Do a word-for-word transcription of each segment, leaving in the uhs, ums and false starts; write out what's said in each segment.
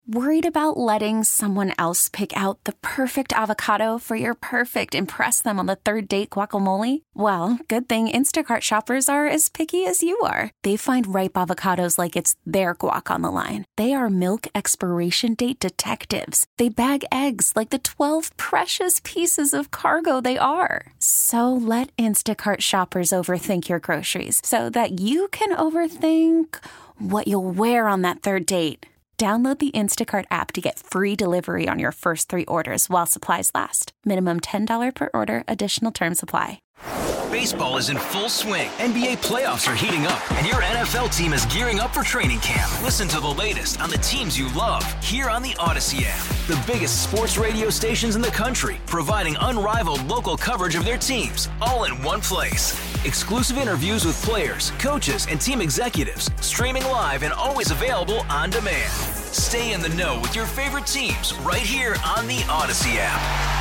Worried about letting someone else pick out the perfect avocado for your perfect impress them on the third date guacamole? Well, good thing Instacart shoppers are as picky as you are. They find ripe avocados like it's their guac on the line. They are milk expiration date detectives. They bag eggs like the twelve precious pieces of cargo they are. So let Instacart shoppers overthink your groceries so that you can overthink what you'll wear on that third date. Download the Instacart app to get free delivery on your first three orders while supplies last. Minimum ten dollars per order. Additional terms apply. Baseball is in full swing. N B A playoffs are heating up, and your N F L team is gearing up for training camp. Listen to the latest on the teams you love here on the Odyssey app. The biggest sports radio stations in the country, providing unrivaled local coverage of their teams, all in one place. Exclusive interviews with players, coaches, and team executives, streaming live and always available on demand. Stay in the know with your favorite teams right here on the Odyssey app.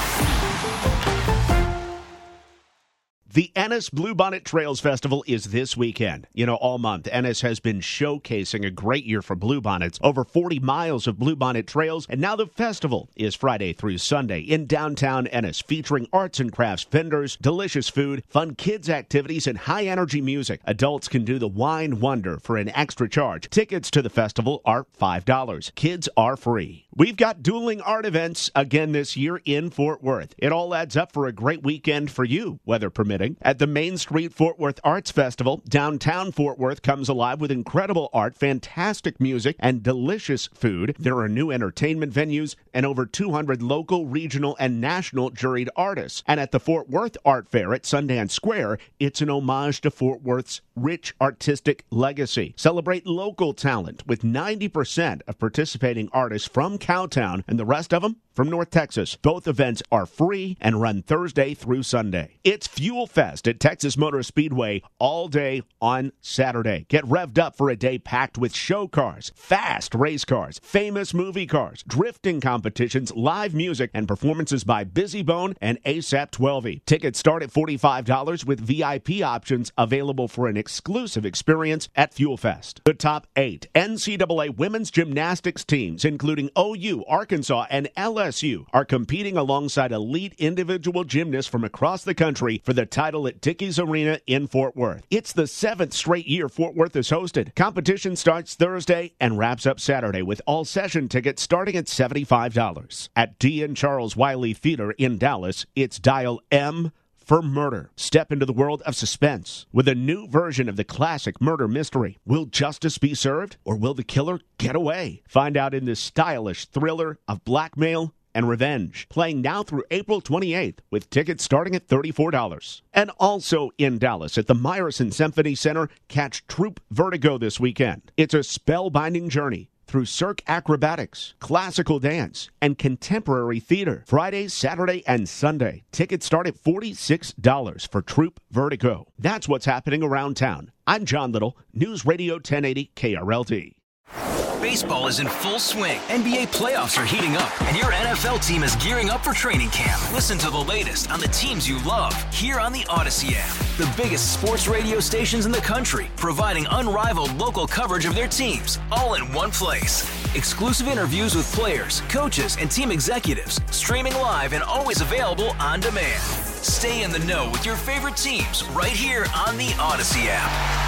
The Ennis Bluebonnet Trails Festival is this weekend. You know, all month, Ennis has been showcasing a great year for bluebonnets. Over forty miles of bluebonnet trails, and now the festival is Friday through Sunday in downtown Ennis, featuring arts and crafts vendors, delicious food, fun kids activities, and high-energy music. Adults can do the wine wonder for an extra charge. Tickets to the festival are five dollars. Kids are free. We've got dueling art events again this year in Fort Worth. It all adds up for a great weekend for you, weather permitting. At the Main Street Fort Worth Arts Festival, downtown Fort Worth comes alive with incredible art, fantastic music, and delicious food. There are new entertainment venues and over two hundred local, regional, and national juried artists. And at the Fort Worth Art Fair at Sundance Square, it's an homage to Fort Worth's rich artistic legacy. Celebrate local talent with ninety percent of participating artists from Cowtown and the rest of them from North Texas. Both events are free and run Thursday through Sunday. It's Fuel Fest at Texas Motor Speedway all day on Saturday. Get revved up for a day packed with show cars, fast race cars, famous movie cars, drifting competitions, live music, and performances by Busy Bone and ASAP twelve E. Tickets start at forty-five dollars with V I P options available for an exclusive experience at Fuel Fest. The top eight N C double A women's gymnastics teams, including O U, Arkansas, and L S U, are competing alongside elite individual gymnasts from across the country for the title at Dickies Arena in Fort Worth. It's the seventh straight year Fort Worth is hosted. Competition starts Thursday and wraps up Saturday with all session tickets starting at seventy-five dollars. At D N Charles Wiley Theater in Dallas, it's Dial M for Murder. Step into the world of suspense with a new version of the classic murder mystery. Will justice be served, or will the killer get away? Find out in this stylish thriller of blackmail and revenge. Playing now through April twenty-eighth with tickets starting at thirty-four dollars. And also in Dallas at the Meyerson Symphony Center, catch Troupe Vertigo this weekend. It's a spellbinding journey through Cirque acrobatics, classical dance, and contemporary theater. Friday, Saturday, and Sunday. Tickets start at forty-six dollars for Troupe Vertigo. That's what's happening around town. I'm John Little, News Radio ten eighty K R L D. Baseball is in full swing. N B A playoffs are heating up, and your N F L team is gearing up for training camp. Listen to the latest on the teams you love here on the Odyssey app. The biggest sports radio stations in the country, providing unrivaled local coverage of their teams, all in one place. Exclusive interviews with players, coaches, and team executives, streaming live and always available on demand. Stay in the know with your favorite teams right here on the Odyssey app.